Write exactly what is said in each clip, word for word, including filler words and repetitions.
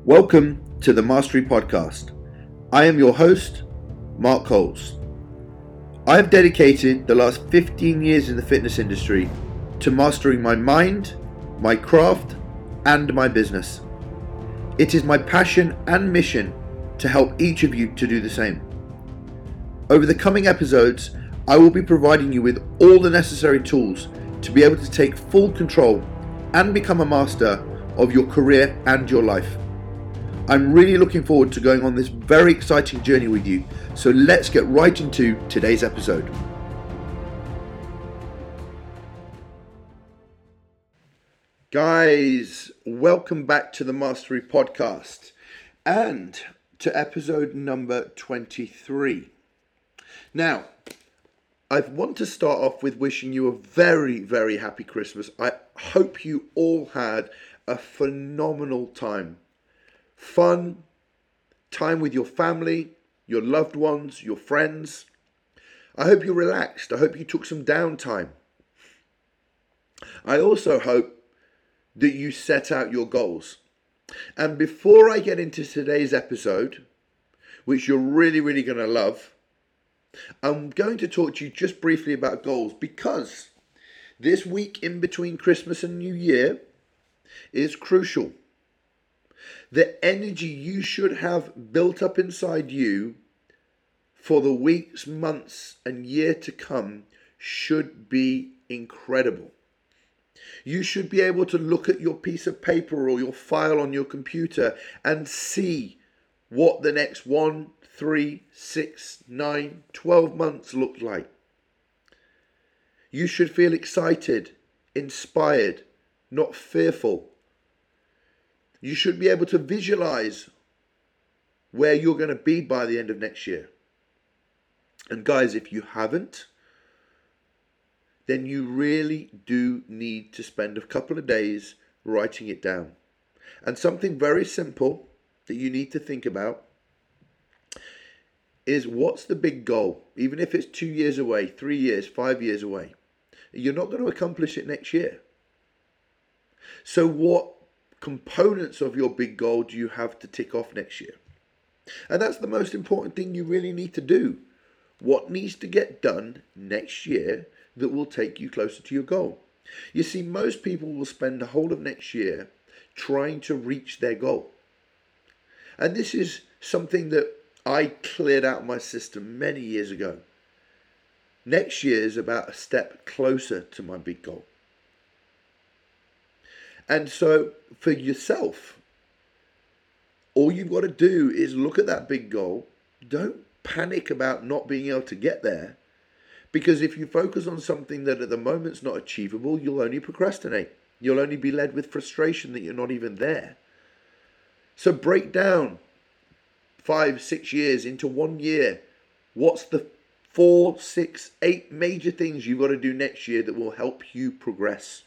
Welcome to the Mastery Podcast. I am your host, Mark Coles. I have dedicated the last fifteen years in the fitness industry to mastering my mind, my craft, and my business. It is my passion and mission to help each of you to do the same. Over the coming episodes, I will be providing you with all the necessary tools to be able to take full control and become a master of your career and your life. I'm really looking forward to going on this very exciting journey with you, so let's get right into today's episode. Guys, welcome back to the Mastery Podcast and to episode number twenty-three. Now, I want to start off with wishing you a very, very happy Christmas. I hope you all had a phenomenal time. Fun, time with your family, your loved ones, your friends. I hope you relaxed. I hope you took some downtime. I also hope that you set out your goals. And before I get into today's episode, which you're really, really going to love, I'm going to talk to you just briefly about goals, because this week in between Christmas and New Year is crucial. The energy you should have built up inside you for the weeks, months, and year to come should be incredible. You should be able to look at your piece of paper or your file on your computer and see what the next one, three, six, nine, twelve months look like. You should feel excited, inspired, not fearful. You should be able to visualize where you're going to be by the end of next year. And guys, if you haven't, then you really do need to spend a couple of days writing it down. And something very simple that you need to think about is, what's the big goal? Even if it's two years away, three years, five years away, you're not going to accomplish it next year. So what components of your big goal do you have to tick off next year? And that's the most important thing you really need to do. What needs to get done next year that will take you closer to your goal? You see, most people will spend the whole of next year trying to reach their goal. And this is something that I cleared out my system many years ago. Next year is about a step closer to my big goal. And so for yourself, all you've got to do is look at that big goal. Don't panic about not being able to get there, because if you focus on something that at the moment's not achievable, you'll only procrastinate. You'll only be led with frustration that you're not even there. So break down five, six years into one year. What's the four, six, eight major things you've got to do next year that will help you progress?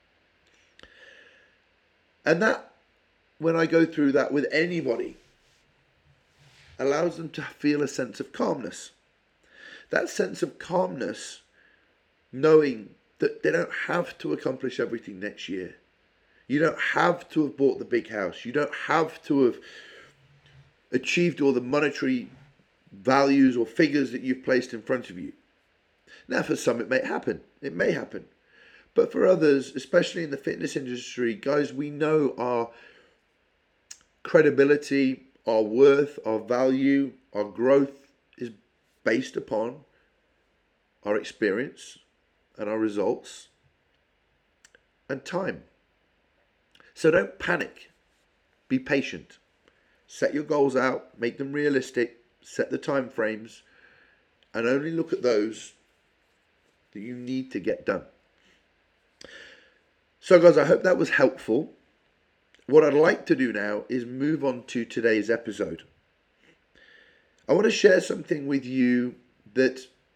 And that, when I go through that with anybody, allows them to feel a sense of calmness. That sense of calmness, knowing that they don't have to accomplish everything next year. You don't have to have bought the big house. You don't have to have achieved all the monetary values or figures that you've placed in front of you. Now, for some, it may happen. It may happen. But for others, especially in the fitness industry, guys, we know our credibility, our worth, our value, our growth is based upon our experience and our results and time. So don't panic. Be patient. Set your goals out, make them realistic, set the time frames, and only look at those that you need to get done. So guys, I hope that was helpful. What I'd like to do now is move on to today's episode. I want to share something with you that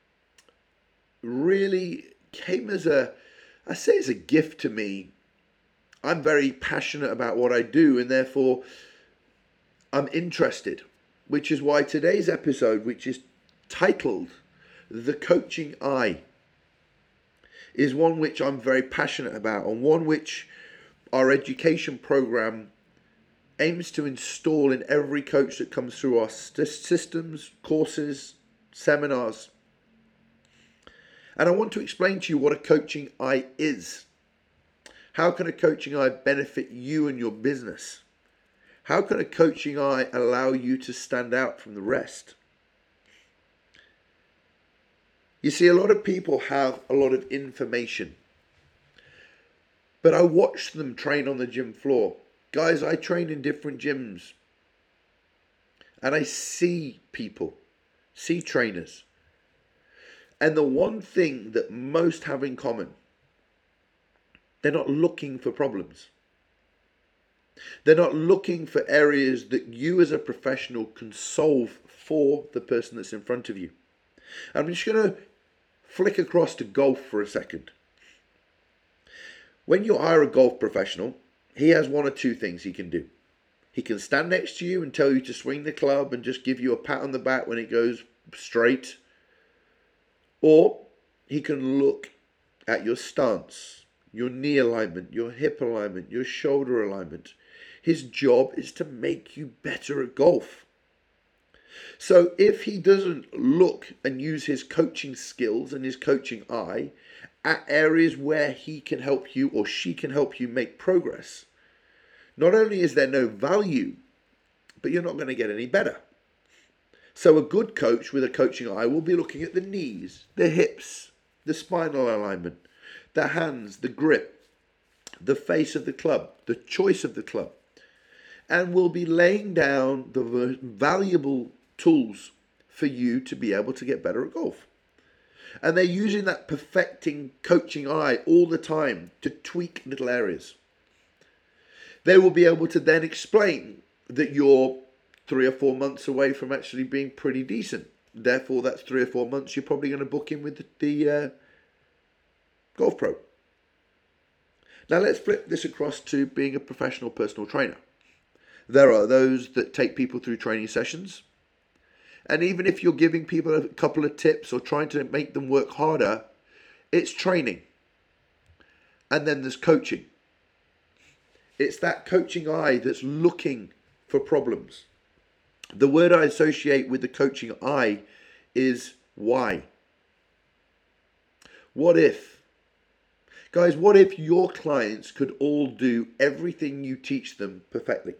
really came as a, I say as a gift to me. I'm very passionate about what I do, and therefore I'm interested, which is why today's episode, which is titled The Coaching Eye, is one which I'm very passionate about, and one which our education program aims to install in every coach that comes through our systems, courses, seminars. And I want to explain to you what a coaching eye is. How can a coaching eye benefit you and your business? How can a coaching eye allow you to stand out from the rest? You see, a lot of people have a lot of information, but I watch them train on the gym floor. Guys, I train in different gyms, and I see people, see trainers. And the one thing that most have in common, they're not looking for problems. They're not looking for areas that you as a professional can solve for the person that's in front of you. I'm just going to flick across to golf for a second. When you hire a golf professional, he has one or two things he can do. He can stand next to you and tell you to swing the club and just give you a pat on the back when it goes straight. Or he can look at your stance, your knee alignment, your hip alignment, your shoulder alignment. His job is to make you better at golf. So if he doesn't look and use his coaching skills and his coaching eye at areas where he can help you or she can help you make progress, not only is there no value, but you're not going to get any better. So a good coach with a coaching eye will be looking at the knees, the hips, the spinal alignment, the hands, the grip, the face of the club, the choice of the club, and will be laying down the valuable tools for you to be able to get better at golf. And they're using that perfecting coaching eye all the time to tweak little areas. They will be able to then explain that you're three or four months away from actually being pretty decent. Therefore, that's three or four months you're probably going to book in with the, the uh, Golf Pro. Now let's flip this across to being a professional personal trainer. There are those that take people through training sessions. And even if you're giving people a couple of tips or trying to make them work harder, it's training. And then there's coaching. It's that coaching eye that's looking for problems. The word I associate with the coaching eye is why. What if? Guys, what if your clients could all do everything you teach them perfectly?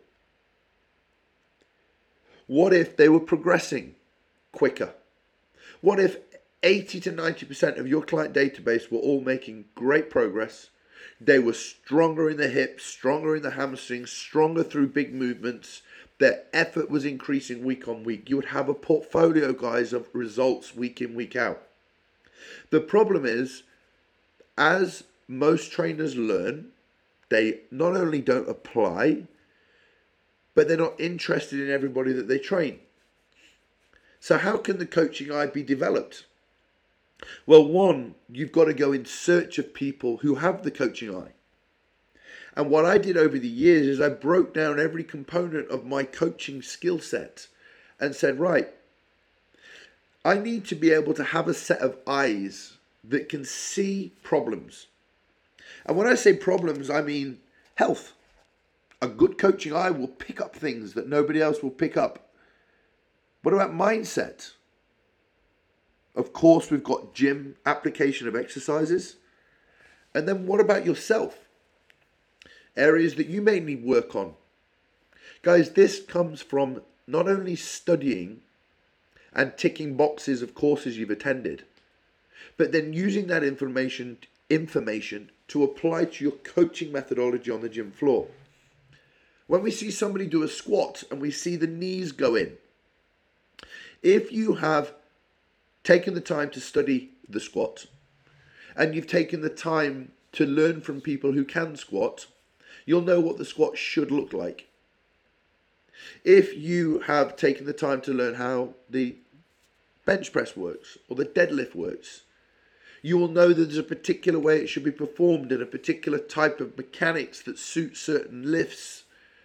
What if they were progressing quicker? What if eighty to ninety percent of your client database were all making great progress? They were stronger in the hips, stronger in the hamstrings, stronger through big movements. Their effort was increasing week on week. You would have a portfolio, guys, of results week in, week out. The problem is, as most trainers learn, they not only don't apply, but they're not interested in everybody that they train. So how can the coaching eye be developed? Well, one, you've got to go in search of people who have the coaching eye. And what I did over the years is I broke down every component of my coaching skill set and said, right, I need to be able to have a set of eyes that can see problems. And when I say problems, I mean health. A good coaching eye will pick up things that nobody else will pick up. What about mindset? Of course, we've got gym application of exercises. And then what about yourself? Areas that you may need work on. Guys, this comes from not only studying and ticking boxes of courses you've attended, but then using that information, information to apply to your coaching methodology on the gym floor. When we see somebody do a squat and we see the knees go in, if you have taken the time to study the squat and you've taken the time to learn from people who can squat, you'll know what the squat should look like. If you have taken the time to learn how the bench press works or the deadlift works, you will know that there's a particular way it should be performed and a particular type of mechanics that suit certain lifts.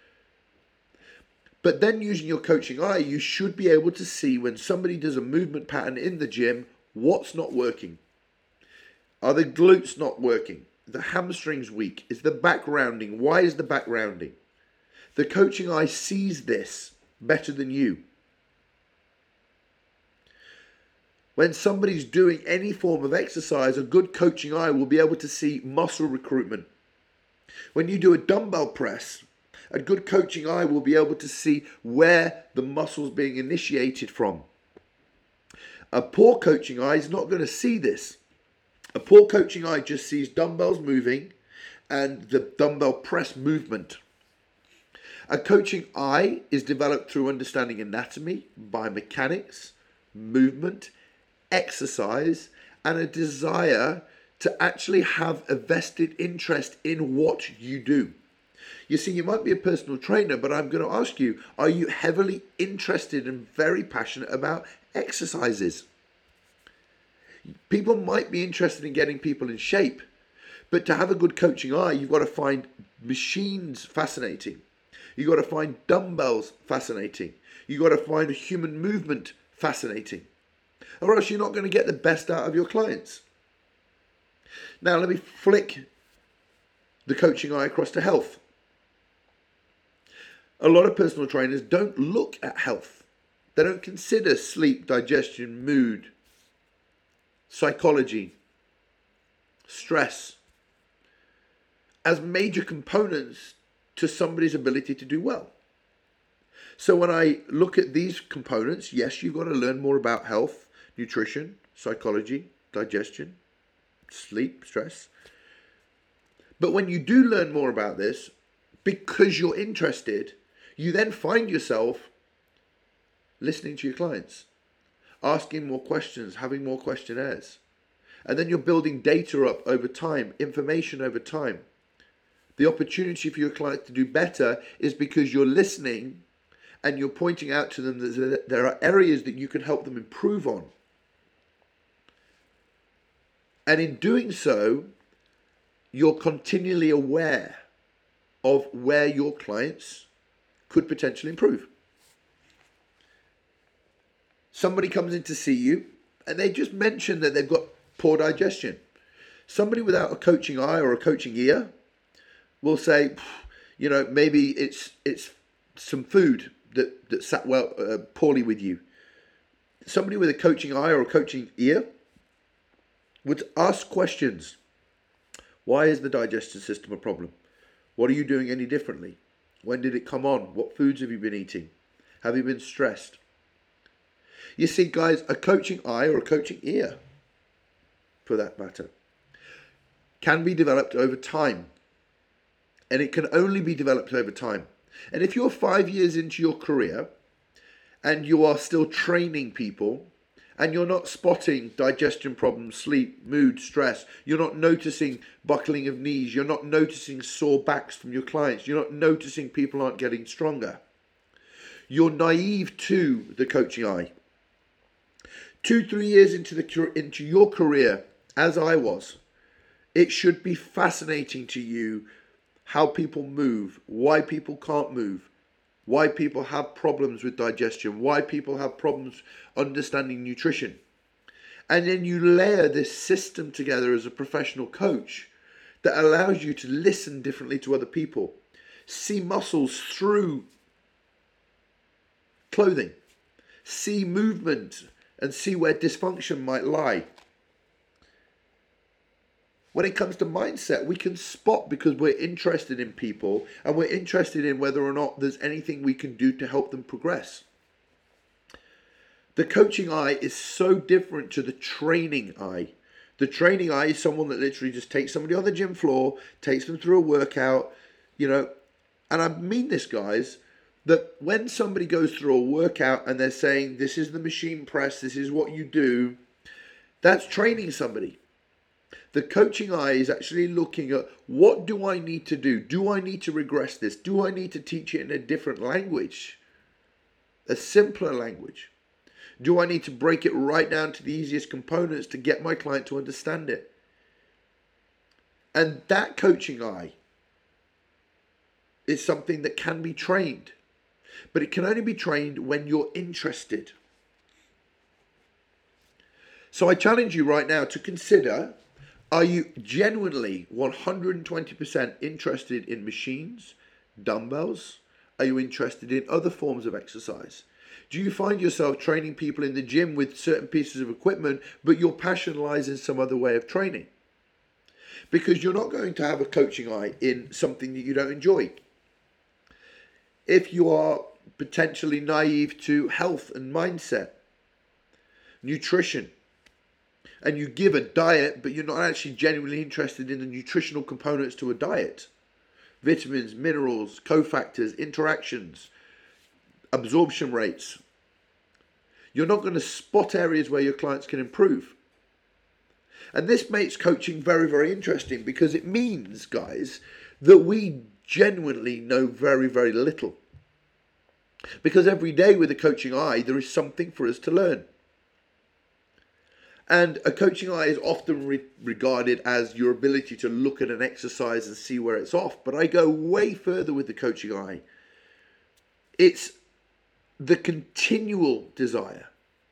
But then using your coaching eye, you should be able to see when somebody does a movement pattern in the gym, what's not working. Are the glutes not working? The hamstrings weak? Is the back rounding? Why is the back rounding? The coaching eye sees this better than you. When somebody's doing any form of exercise, a good coaching eye will be able to see muscle recruitment. When you do a dumbbell press, a good coaching eye will be able to see where the muscle's being initiated from. A poor coaching eye is not going to see this. A poor coaching eye just sees dumbbells moving and the dumbbell press movement. A coaching eye is developed through understanding anatomy, biomechanics, movement, exercise, and a desire to actually have a vested interest in what you do. You see, you might be a personal trainer, but I'm going to ask you, are you heavily interested and very passionate about exercises? People might be interested in getting people in shape, but to have a good coaching eye, you've got to find machines fascinating. You've got to find dumbbells fascinating. You've got to find human movement fascinating. Or else you're not going to get the best out of your clients. Now let me flick the coaching eye across to health. A lot of personal trainers don't look at health. They don't consider sleep, digestion, mood, psychology, stress as major components to somebody's ability to do well. So when I look at these components, yes, you've got to learn more about health, nutrition, psychology, digestion, sleep, stress. But when you do learn more about this, because you're interested, you then find yourself listening to your clients, asking more questions, having more questionnaires. And then you're building data up over time, information over time. The opportunity for your clients to do better is because you're listening and you're pointing out to them that there are areas that you can help them improve on. And in doing so, you're continually aware of where your clients could potentially improve. Somebody comes in to see you and they just mention that they've got poor digestion. Somebody without a coaching eye or a coaching ear will say, you know, maybe it's it's some food that, that sat well uh, poorly with you. Somebody with a coaching eye or a coaching ear would ask questions. Why is the digestive system a problem? What are you doing any differently? When did it come on? What foods have you been eating? Have you been stressed? You see, guys, a coaching eye or a coaching ear, for that matter, can be developed over time. And it can only be developed over time. And if you're five years into your career and you are still training people and you're not spotting digestion problems, sleep, mood, stress, you're not noticing buckling of knees, you're not noticing sore backs from your clients, you're not noticing people aren't getting stronger, you're naive to the coaching eye. Two, three years into the into your career, as I was, it should be fascinating to you how people move, why people can't move, why people have problems with digestion, why people have problems understanding nutrition. And then you layer this system together as a professional coach that allows you to listen differently to other people, see muscles through clothing, see movement, and see where dysfunction might lie. When it comes to mindset, we can spot because we're interested in people and we're interested in whether or not there's anything we can do to help them progress. The coaching eye is so different to the training eye. The training eye is someone that literally just takes somebody on the gym floor, takes them through a workout, you know, and I mean this, guys, that when somebody goes through a workout and they're saying, this is the machine press, this is what you do, that's training somebody. The coaching eye is actually looking at, what do I need to do? Do I need to regress this? Do I need to teach it in a different language? A simpler language? Do I need to break it right down to the easiest components to get my client to understand it? And that coaching eye is something that can be trained, but it can only be trained when you're interested. So I challenge you right now to consider, are you genuinely one hundred twenty percent interested in machines, dumbbells, Are you interested in other forms of exercise? Do you find yourself training people in the gym with certain pieces of equipment, but your passion lies in some other way of training? Because you're not going to have a coaching eye in something that you don't enjoy. If you are potentially naive to health and mindset, nutrition, and you give a diet, but you're not actually genuinely interested in the nutritional components to a diet, vitamins, minerals, cofactors, interactions, absorption rates, you're not going to spot areas where your clients can improve. And this makes coaching very, very interesting, because it means, guys, that we genuinely know very, very little. Because every day with a coaching eye, there is something for us to learn. And a coaching eye is often re- regarded as your ability to look at an exercise and see where it's off. But I go way further with the coaching eye. It's the continual desire,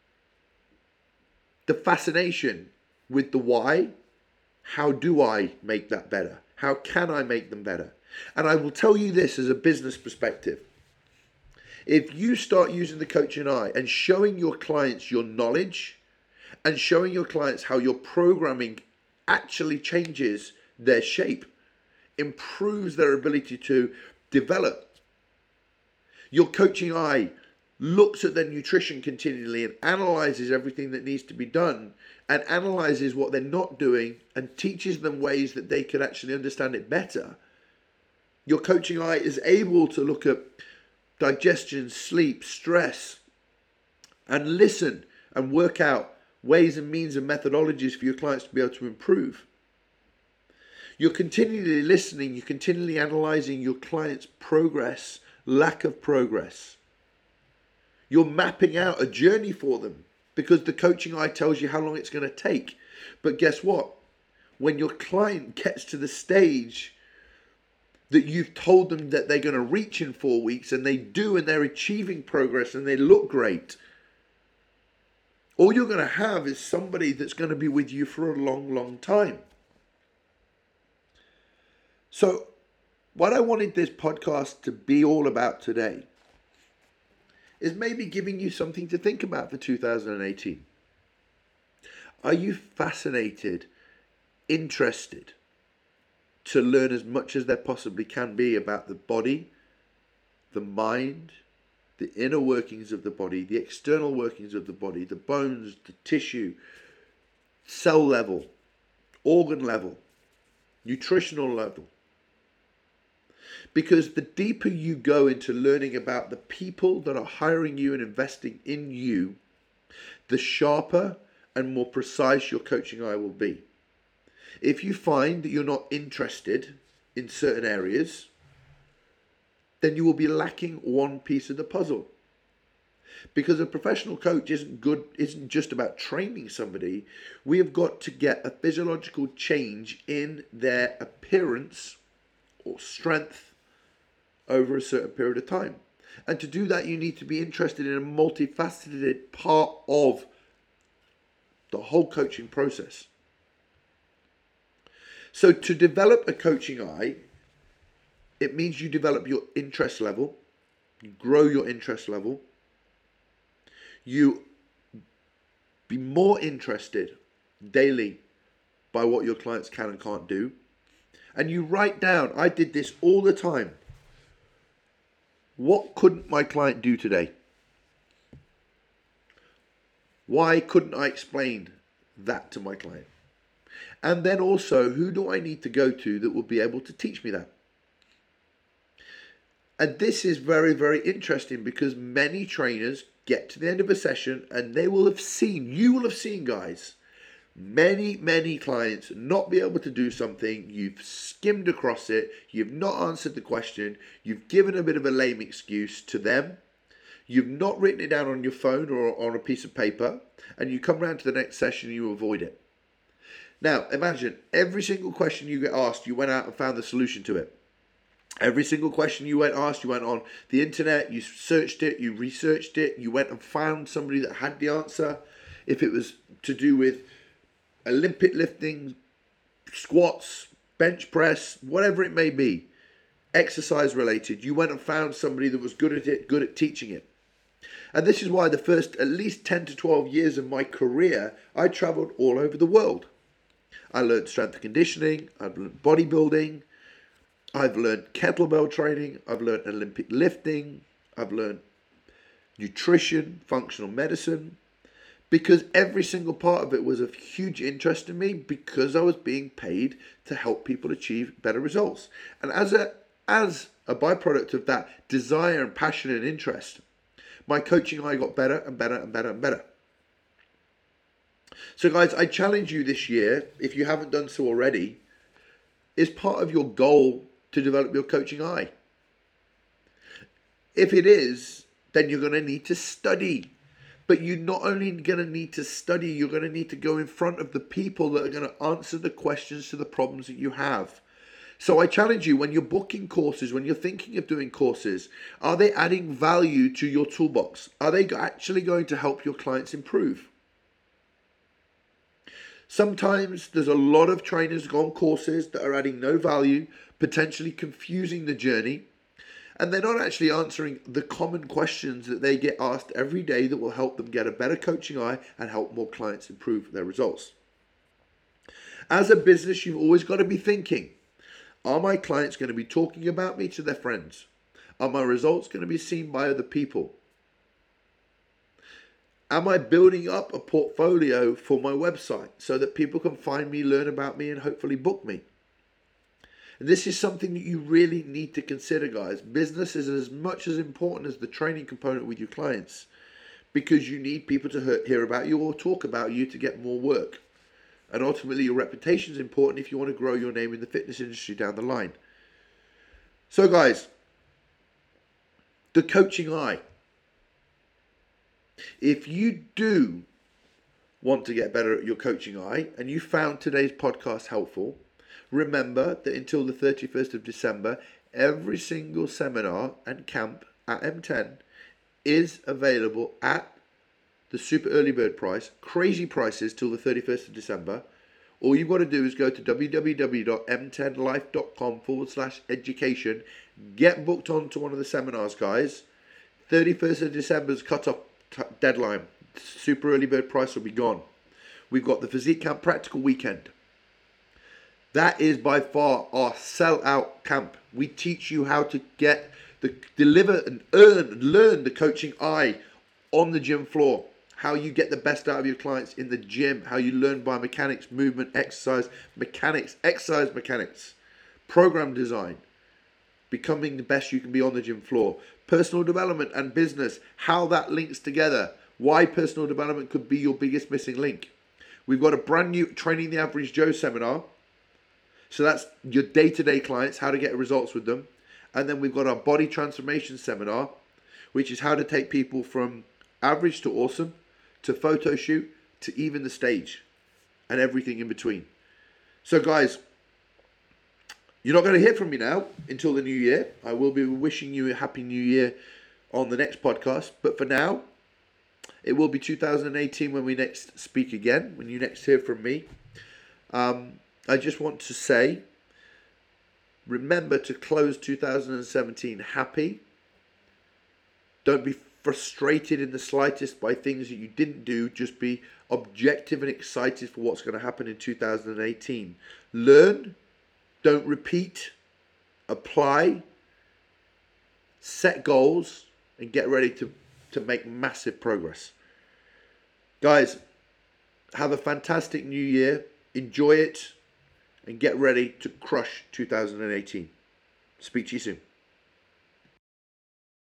the fascination with the why. How do I make that better? How can I make them better? And I will tell you this as a business perspective. If you start using the coaching eye and showing your clients your knowledge and showing your clients how your programming actually changes their shape, improves their ability to develop, your coaching eye looks at their nutrition continually and analyzes everything that needs to be done and analyzes what they're not doing and teaches them ways that they can actually understand it better. Your coaching eye is able to look at digestion, sleep, stress, and listen and work out ways and means and methodologies for your clients to be able to improve. You're continually listening, you're continually analyzing your client's progress, lack of progress. You're mapping out a journey for them, because the coaching eye tells you how long it's going to take. But guess what? When your client gets to the stage that you've told them that they're going to reach in four weeks and they do, and they're achieving progress and they look great, all you're going to have is somebody that's going to be with you for a long, long time. So what I wanted this podcast to be all about today is maybe giving you something to think about for two thousand eighteen. Are you fascinated, interested to learn as much as there possibly can be about the body, the mind, the inner workings of the body, the external workings of the body, the bones, the tissue, cell level, organ level, nutritional level? Because the deeper you go into learning about the people that are hiring you and investing in you, the sharper and more precise your coaching eye will be. If you find that you're not interested in certain areas, then you will be lacking one piece of the puzzle. Because a professional coach isn't good, isn't just about training somebody. We have got to get a physiological change in their appearance or strength over a certain period of time. And to do that, you need to be interested in a multifaceted part of the whole coaching process. So to develop a coaching eye, it means you develop your interest level, you grow your interest level, you be more interested daily by what your clients can and can't do, and you write down, I did this all the time, what couldn't my client do today? Why couldn't I explain that to my client? And then also, who do I need to go to that will be able to teach me that? And this is very, very interesting, because many trainers get to the end of a session and they will have seen, you will have seen, guys, many, many clients not be able to do something. You've skimmed across it. You've not answered the question. You've given a bit of a lame excuse to them. You've not written it down on your phone or on a piece of paper. And you come round to the next session and you avoid it. Now, imagine every single question you get asked, you went out and found the solution to it. Every single question you went asked, you went on the internet, you searched it, you researched it, you went and found somebody that had the answer. If it was to do with Olympic lifting, squats, bench press, whatever it may be, exercise related. You went and found somebody that was good at it, good at teaching it. And this is why the first at least ten to twelve years of my career, I traveled all over the world. I learned strength and conditioning, I've learned bodybuilding, I've learned kettlebell training, I've learned Olympic lifting, I've learned nutrition, functional medicine, because every single part of it was of huge interest to me because I was being paid to help people achieve better results. And as a as a byproduct of that desire and passion and interest, my coaching eye got better and better and better and better. So guys, I challenge you this year, if you haven't done so already, is part of your goal to develop your coaching eye? If it is, then you're going to need to study. But you're not only going to need to study, you're going to need to go in front of the people that are going to answer the questions to the problems that you have. So I challenge you, when you're booking courses, when you're thinking of doing courses, are they adding value to your toolbox? Are they actually going to help your clients improve? Sometimes there's a lot of trainers go on courses that are adding no value, potentially confusing the journey, and they're not actually answering the common questions that they get asked every day that will help them get a better coaching eye and help more clients improve their results. As a business, you've always got to be thinking, are my clients going to be talking about me to their friends? Are my results going to be seen by other people? Am I building up a portfolio for my website so that people can find me, learn about me, and hopefully book me? And this is something that you really need to consider, guys. Business is as much as important as the training component with your clients, because you need people to hear about you or talk about you to get more work. And ultimately, your reputation is important if you want to grow your name in the fitness industry down the line. So, guys, the coaching eye. If you do want to get better at your coaching eye and you found today's podcast helpful, remember that until the thirty-first of December, every single seminar and camp at M ten is available at the super early bird price, crazy prices till the thirty-first of December. All you've got to do is go to www.m10life.com forward slash education. Get booked on to one of the seminars, guys. thirty-first of December's cut-off t- deadline. Super early bird price will be gone. We've got the Physique Camp Practical Weekend. That is by far our sell-out camp. We teach you how to get the deliver and earn and learn the coaching eye on the gym floor. How you get the best out of your clients in the gym. How you learn biomechanics, movement, exercise, mechanics, exercise mechanics, program design, becoming the best you can be on the gym floor. Personal development and business, how that links together. Why personal development could be your biggest missing link. We've got a brand new Training the Average Joe seminar. So that's your day-to-day clients, how to get results with them. And then we've got our body transformation seminar, which is how to take people from average to awesome, to photo shoot, to even the stage, and everything in between. So guys, you're not going to hear from me now until the new year. I will be wishing you a happy new year on the next podcast. But for now, it will be two thousand eighteen when we next speak again, when you next hear from me. Um, I just want to say, remember to close two thousand seventeen happy. Don't be frustrated in the slightest by things that you didn't do. Just be objective and excited for what's going to happen in two thousand eighteen. Learn, don't repeat, apply, set goals, and get ready to, to make massive progress. Guys, have a fantastic new year. Enjoy it and get ready to crush two thousand eighteen. Speak to you soon.